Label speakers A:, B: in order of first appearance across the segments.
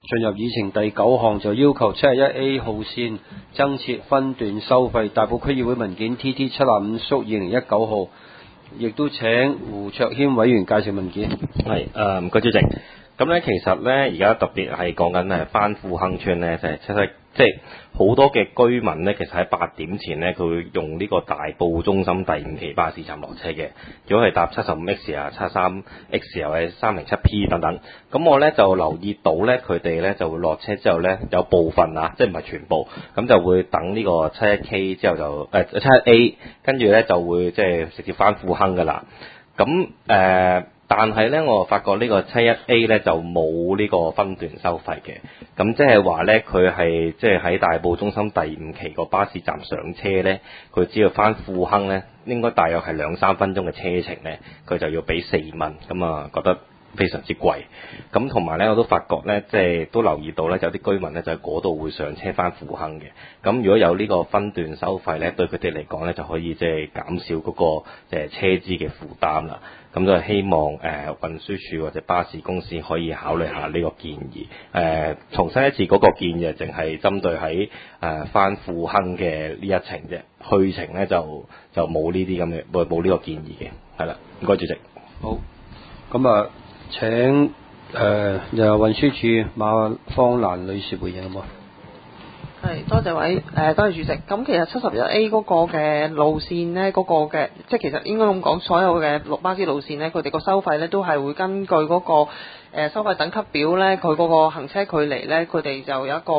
A: 進入議程第9項，就要求 71A 號線增設分段收費。大埔區議會文件 TT75 縮2019號，亦都請胡卓謙委員介紹文件。
B: 係唔該主席。咁咧其實咧而家特別係講緊番富亨村咧，就係即係好多嘅居民咧，其實喺8點前咧，佢會用呢個大埔中心第5期巴士站落車嘅。如果係搭 75X 啊、73X 又或者 307P 等等，咁我咧就留意到咧，佢哋咧就會落車之後咧，有部分即係唔係全部，咁就會等呢個 71K 之後就71A， 跟住咧就會即係直接翻富亨噶啦。咁但係咧，我發覺呢個 71A 咧就冇呢個分段收費嘅，咁即係話咧，佢係即係喺大埔中心第5期個巴士站上車咧，佢只要翻富亨咧，應該大約係2-3分鐘嘅車程咧，佢就要俾4蚊，咁啊覺得非常之貴。咁同埋咧，我都發覺咧，即係都留意到咧，有啲居民咧就喺嗰度會上車翻富亨嘅。咁如果有呢個分段收費咧，對佢哋嚟講咧就可以即係減少嗰個車資嘅負擔啦。咁就係希望運輸署或者巴士公司可以考慮下呢個建議。重申一次，嗰個建議淨係針對喺翻富亨嘅呢一程啫，去程咧就冇呢啲咁嘅冇呢個建議嘅。係啦，唔該主席。
A: 好，咁啊請由運輸署馬芳蘭女士回應好冇？
C: 係，多謝主席。咁其實71A 嗰個嘅路線呢，嗰個嘅即係其實應該咁講，所有嘅巴士路線呢，佢哋個收費呢都係會根據嗰個收費等級表呢，佢嗰個行車距離呢，佢哋就有一個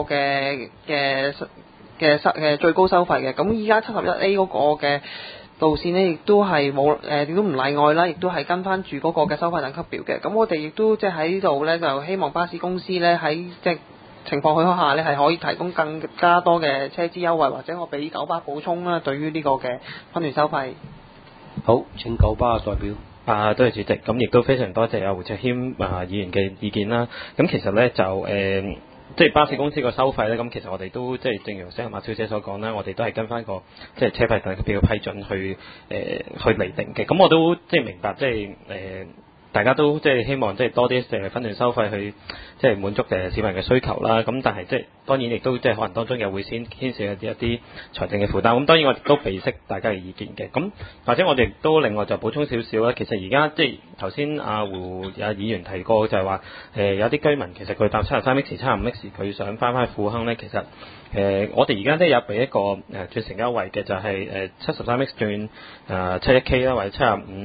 C: 嘅最高收費嘅。咁依家71A 嗰個嘅路線呢，亦都係冇亦都唔例外啦，亦都係跟翻住嗰個嘅收費等級表嘅。咁我哋亦都即係喺呢度呢，就希望巴士公司呢，喺即係情況許可下呢，係可以提供更加多嘅車資優惠，或者我俾九巴補充啦，對於呢個嘅分段收費。
A: 好，請九巴代表。
D: 多謝主席，咁亦都非常多謝胡卓謙議員嘅意見啦。咁其實咧就即係巴士公司個收費咧，咁其實我哋都即係正如馬小姐所講啦，我哋都係跟翻個即係車費等級表批准去釐定嘅。咁我都即係明白，即係大家都即係希望即係多啲分段收費去即係滿足市民嘅需求啦。咁但係即係當然亦都即係可能當中又會牽涉一啲財政嘅負擔。咁當然我哋都備悉大家嘅意見嘅。咁或者我哋都另外就補充少少啦。其實而家即係頭先胡議員提過就係話有啲居民其實佢搭 73X、75X 佢想翻富亨咧，其實我哋而家都有俾一個轉乘優惠嘅，就係73X 轉71K 啦，或者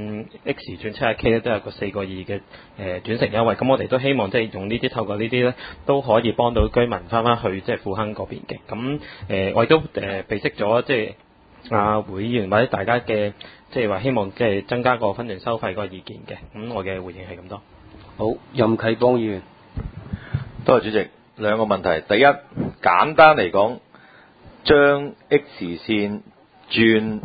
D: 75X 轉71K 咧，都有個4個2嘅轉乘優惠。咁我哋都希望即係用呢啲透過呢啲咧，都可以幫到居民翻去即係富亨嗰邊嘅。咁我亦都備悉咗即係胡議員或者大家嘅即係話希望即係增加個分段收費嗰個意見嘅。咁我嘅回應係咁多。
A: 好，任啟邦議員。
E: 多謝主席。兩個問題，第一，簡單嚟講，將 X 線轉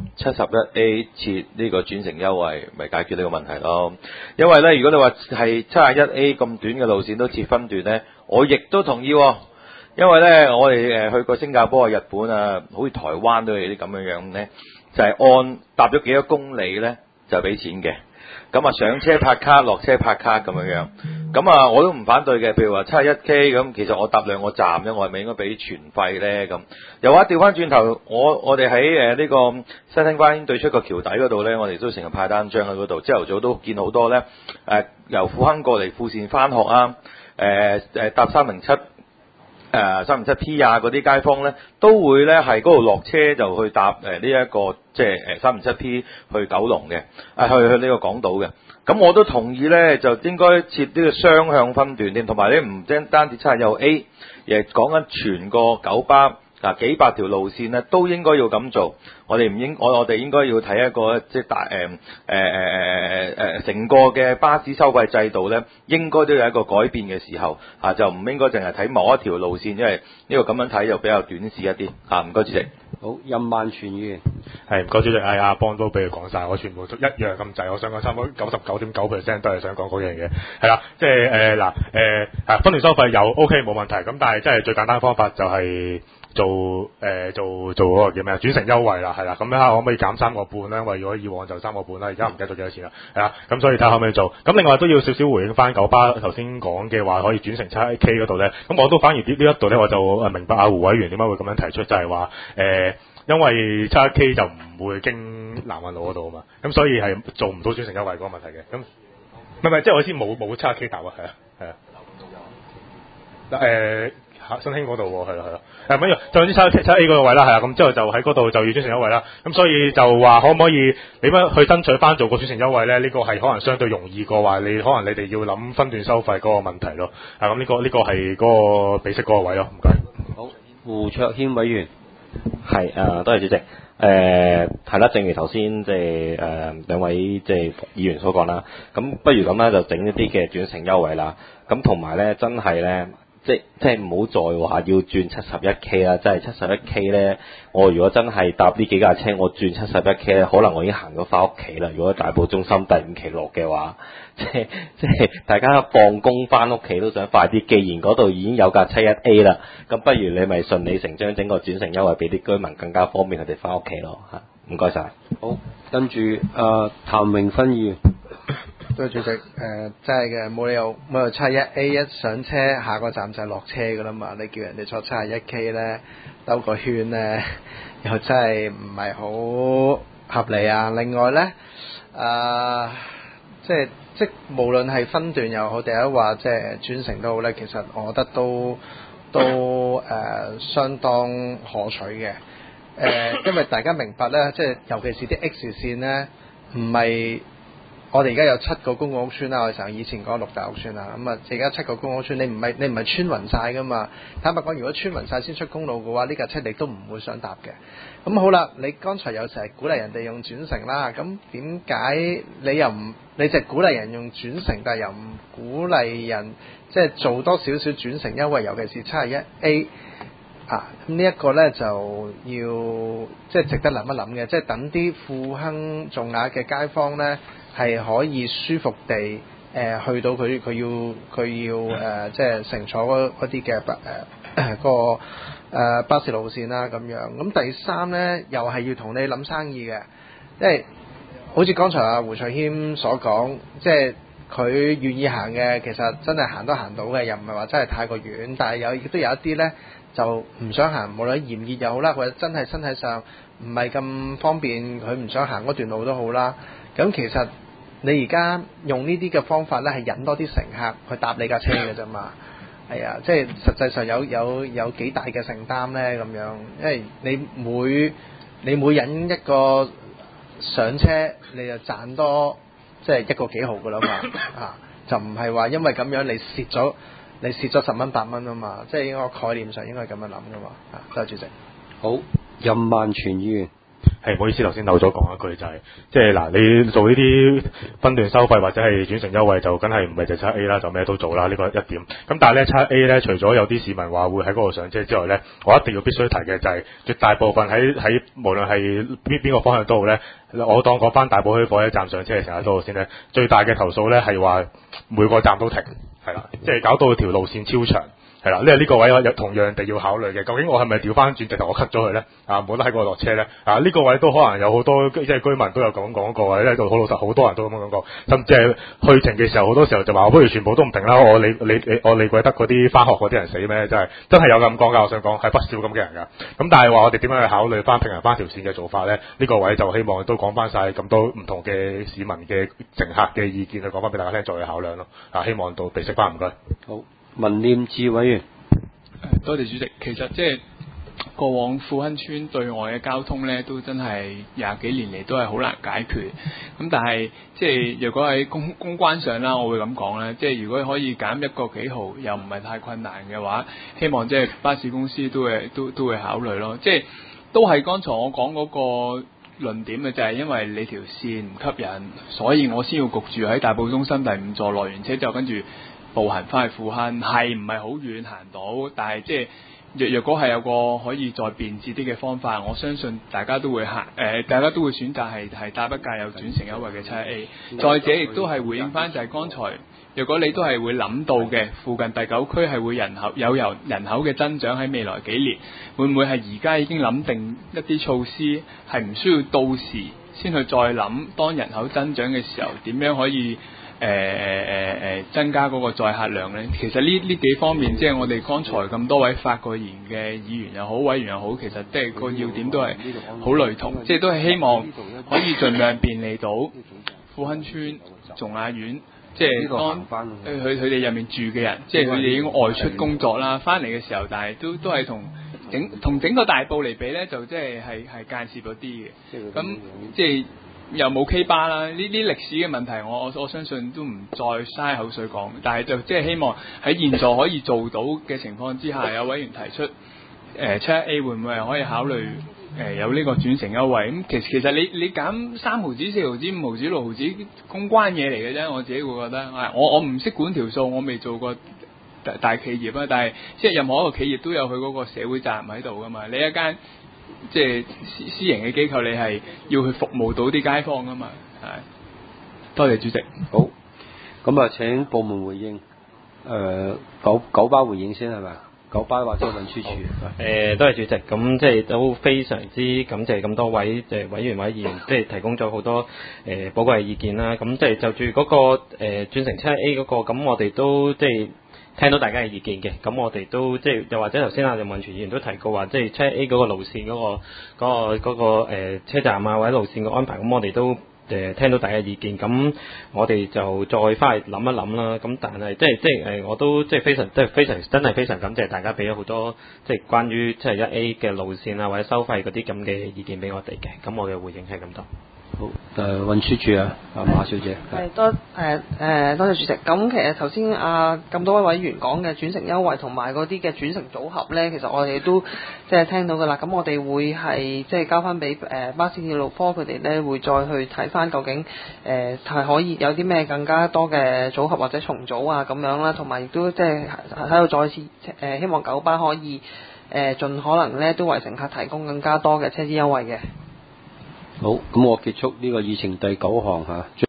E: 71A 設呢個轉乘優惠，咪解決呢個問題咯。因為咧，如果你話係 71A 咁短嘅路線都設分段咧，我亦都同意喎。因為咧，我哋去過新加坡啊、日本啊，好似台灣都有啲咁樣咧，就係按搭咗幾多公里咧就俾錢嘅。咁啊，上車拍卡，落車拍卡咁樣。咁啊，我都唔反對嘅。譬如話71K 咁，其實我搭2個站啫，我係咪應該俾全費咧？咁又話調翻轉頭，我哋喺呢個西汀灣對出個橋底嗰度咧，我哋都成日派單張喺嗰度。朝頭早都見好多咧，由富亨過嚟富善翻學啊，搭307。307P 啊，嗰啲街坊咧都會咧係嗰度落車就去搭呢一個即係307P 去九龍嘅，去呢個港島嘅。咁我都同意咧，就應該設呢個雙向分段添，同埋咧唔單止71A，而係講緊全個九巴幾百條路線咧都應該要咁做。我哋應該要睇一個即係大成個嘅巴士收費制度咧，應該都有一個改變嘅時候就唔應該淨係睇某一條路線，因為呢個咁樣睇就比較短視一啲唔該主席。
A: 好，任萬全議員。
F: 係唔該主席，阿邦都俾佢講晒，我全部都一樣咁滯。我想講差唔多99.9% 都係想講嗰樣嘢，係啦，即係分段收費有 OK 冇問題，咁但係即係最簡單方法就係做嗰個叫咩啊？轉乘優惠啦，係啦，咁睇下可唔可以減3個半咧？因為如果以往就3個半啦，而家唔記得咗幾多錢啦，係啦，咁所以睇下可唔可以做。咁另外都要少少回應翻九巴頭先講嘅話，可以轉乘 7K 嗰度咧。咁我都反而呢一度咧，我就明白阿胡委員點解會咁樣提出，就係話因為 7K 就唔會經南運路嗰度啊嘛，咁所以係做唔到轉乘優惠嗰個問題嘅。咁唔係，即係我先冇 7K 搭啊，係啊。新興嗰度喎，係啦，唔緊要，就啲7A 嗰個位啦，係啊，咁之後就喺嗰度就要轉乘優惠啦，咁所以就話可唔可以點樣去爭取翻做個轉乘優惠咧？呢個係可能相對容易過話你可能你哋要諗分段收費嗰個問題咯，咁呢個係嗰個比息嗰個位咯，唔該。
A: 好，胡卓軒委員。
B: 係多謝主席。係啦，正如頭先即係兩位即係議員所講啦，咁不如咁啦，就整一啲嘅轉乘優惠啦。咁同埋咧，真係咧，即係唔好再話要轉 71K 啦，即係 71K 咧，我如果真係搭呢幾架車，我轉 71K 咧，可能我已經行咗翻屋企啦。如果大埔中心第5期落嘅話，即係大家放工翻屋企都想快啲，既然嗰度已經有架 71A 啦，咁不如你咪順理成章整個轉乘優惠俾啲居民更加方便佢哋翻屋企咯嚇。唔該晒。
A: 好，跟住譚榮芬議員。
G: 多謝主席，真係嘅，冇理由71A 一上車，下個站就係落車噶啦嘛。你叫人哋坐71K 咧，兜個圈咧，又真係唔係好合理啊。另外咧，即無論係分段又好，定係話即係轉乘都好咧，其實我覺得都相當可取嘅。因為大家明白咧，即係尤其是啲 X 線咧，唔係。我哋而家有7個公共屋邨啦，我哋成以前講6大屋邨啦，咁啊而家7個公共屋邨，你唔係穿勻晒噶嘛？坦白講，如果穿勻晒先出公路嘅話，呢架車你都唔會想搭嘅。咁好啦，你剛才有成日鼓勵人哋用轉乘啦，咁點解你就鼓勵人用轉乘，但係又唔鼓勵人即係做多少少轉乘優惠，尤其是71A 咁呢一個呢，就要即係值得諗一諗嘅，即係等啲富亨重額嘅街坊呢，係可以舒服地去到佢要即係乘坐嗰啲嘅巴士路線啦咁樣。咁第三呢，又係要同你諗生意嘅，即係好似剛才阿胡卓軒所講，即係佢願意行嘅，其實真係行都行到嘅，又唔係話真係太過遠，但係亦都有一啲呢，就唔想行，無論炎熱又好啦，或者真係身體上唔係咁方便，佢唔想行嗰段路都好啦。咁其實你而家用呢啲嘅方法咧，係引多啲乘客去搭你架車嘅啫嘛。係啊，即係實際上有幾大嘅承擔咧咁樣，因為你每引一個上車，你就賺多即係1個幾毫噶啦嘛。就唔係話因為咁樣你蝕咗10蚊8蚊啊嘛，即係應該概念上應該係咁樣諗噶嘛。多謝主席。
A: 好，任萬全議員。
F: 係，唔好意思，頭先漏咗講一句就係，即係嗱，你做呢啲分段收費或者係轉乘優惠就梗係唔係就 7A 啦，就咩都做啦，呢個一點。咁但係咧 7A 咧，除咗有啲市民話會喺嗰度上車之外咧，我一定要必須提嘅就係絕大部分喺無論係邊個方向都好咧，我當嗰班大埔墟火車站上車嘅乘客都好先咧，最大嘅投訴咧係話每個站都停，係啦，即係搞到條路線超長。係啦，呢個位有同樣地要考慮嘅。究竟我係咪調翻轉直頭我 cut 咗佢咧？冇得喺嗰度落車咧？呢個位都可能有好多即係居民都有講過，呢度好老實，好多人都咁樣講過。甚至係去程嘅時候，好多時候就話我不如全部都唔停啦。我理鬼得嗰啲翻學嗰啲人死咩？真係有咁講㗎。我想講係不少咁嘅人㗎。咁但係話我哋點樣去考慮翻平衡翻條線嘅做法咧？呢個位就希望都講翻晒咁多唔同嘅市民嘅乘客嘅意見，去講翻俾大家聽，再去考量咯。希望到備悉翻，唔該。
A: 好。文念智委員。
H: 多謝主席。其實即係過往富亨村對外嘅交通咧，都真係20幾年嚟都係好難解決。咁但係即係若果喺公關上啦，我會咁講咧，即係如果可以減1個幾毫，又唔係太困難嘅話，希望即係巴士公司都會考慮咯。即係都係剛才我講嗰個論點嘅，就係因為你條線唔吸引，所以我先要焗住喺大埔中心第5座落完車之後跟住步行翻去富亨，係唔係好遠行到？但係即係若果係有個可以再便捷啲嘅方法，我相信大家都會大家都會選擇係搭一架有轉乘優惠嘅7A。再者亦都係回應翻就係剛才如果你都係會諗到嘅，附近第9區係會人口嘅增長喺未來幾年，會唔會係而家已經諗定一啲措施，係唔需要到時先去再諗，當人口增長嘅時候點樣可以增加嗰個載客量呢？其實呢幾方面，即係我哋剛才咁多位發過言嘅議員又好，委員又好，其實即係個要點都係好類同，即係都係希望可以盡量便利到富亨村、頌雅苑，即係當佢哋入面住嘅人，即係佢哋已經外出工作啦，翻嚟嘅時候，但係都係同整個大埔嚟比呢，就即係間接咗啲嘅。咁即係又冇 K 巴啦，呢啲歷史嘅問題，我相信都唔再嘥口水講。但係就即係希望喺現在可以做到嘅情況之下，有委員提出71A 會唔會係可以考慮有呢個轉乘優惠？咁其實你減3毫子、4毫子、5毫子、6毫子公關嘢嚟嘅啫，我自己會覺得，我唔識管條數，我未做過大企業啊，但係即係任何一個企業都有佢嗰個社會責任喺度噶嘛。你一間即係私營嘅機構，你係要去服務到啲街坊噶嘛。係，多謝主席。
A: 好，咁啊請部門回應。九巴回應先係咪？九巴或者運輸署。
D: 多謝主席。咁即係都非常之感謝咁多位委員或者議員，即係提供咗好多寶貴嘅意見啦。咁即係就住嗰個轉乘71A 嗰個，咁我哋都即係聽到大家嘅意見嘅。咁我哋都即係又或者頭先任運全議員都提過話，即係71A 嗰個路線嗰個車站啊或者路線嘅安排，咁我哋都聽到大家意見，咁我哋就再翻去諗一諗啦。咁但係即係我都即係非常真係非常感謝大家俾咗好多即係關於71A 嘅路線啊或者收費嗰啲咁嘅意見俾我哋嘅。咁我嘅回應係咁多。
A: 好，運輸署啊，馬小姐。
C: 係多謝主席。咁其實頭先咁多位委員講嘅轉乘優惠同埋嗰啲嘅轉乘組合呢，其實我哋都即係聽到㗎啦。咁我哋會係即係交翻俾巴士鐵路科佢哋呢，會再去睇翻究竟係可以有啲咩更加多嘅組合或者重組啊咁樣啦，同埋亦都即係喺度再次希望九巴可以盡可能呢都為乘客提供更加多嘅車資優惠嘅。
A: 好，咁我結束呢個議程第9項嚇。